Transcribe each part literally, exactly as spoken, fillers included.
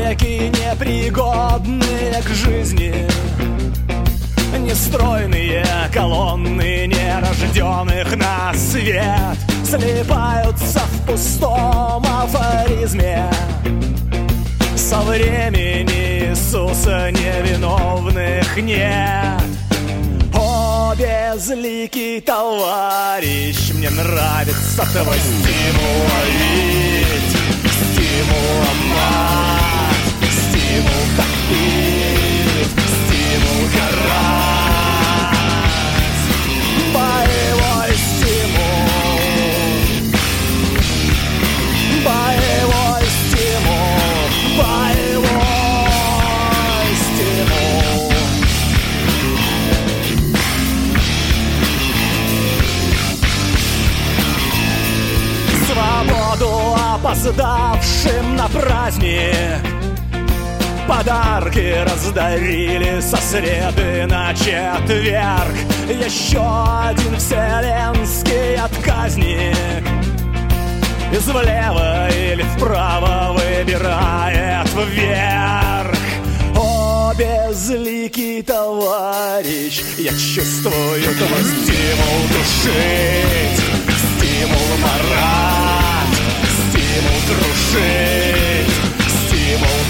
Веки непригодные к жизни, нестройные колонны нерожденных на свет слипаются в пустом афоризме. Со времени Иисуса невиновных нет. О, безликий товарищ, мне нравится твой стимул ловить, стимул ломать, стимул топить, стимул горать. Боевой стимул, боевой стимул, боевой стимул. Свободу опоздавшим на праздник подарки раздарили со среды на четверг. Еще один вселенский отказник из влево или вправо выбирает вверх. О, безликий товарищ, я чувствую твой стимул душить, стимул марать, стимул крушить, стимул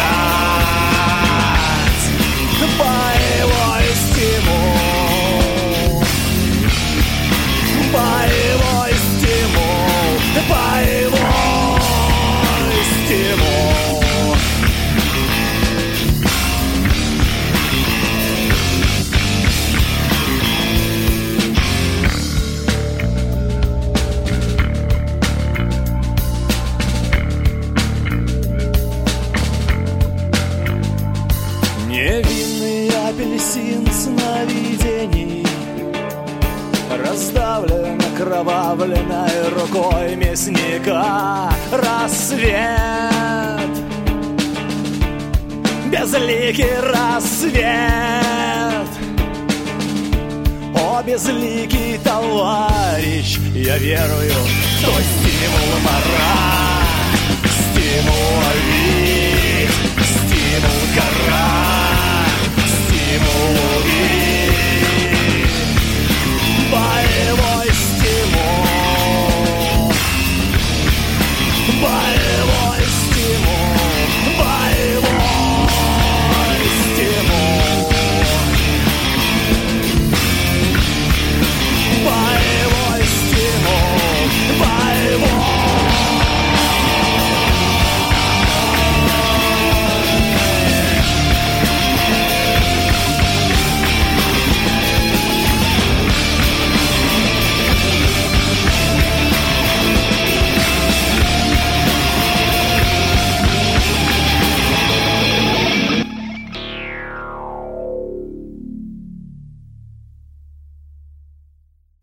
карать. Боевой стимул, боевой стимул, боевой стимул. Невинный апельсин сновидений раздавлен окровавленной рукой мясника. Рассвет, безликий рассвет. О, безликий товарищ, я верую в твой стимул марать, стимул ловить, стимул горать, стимул убить.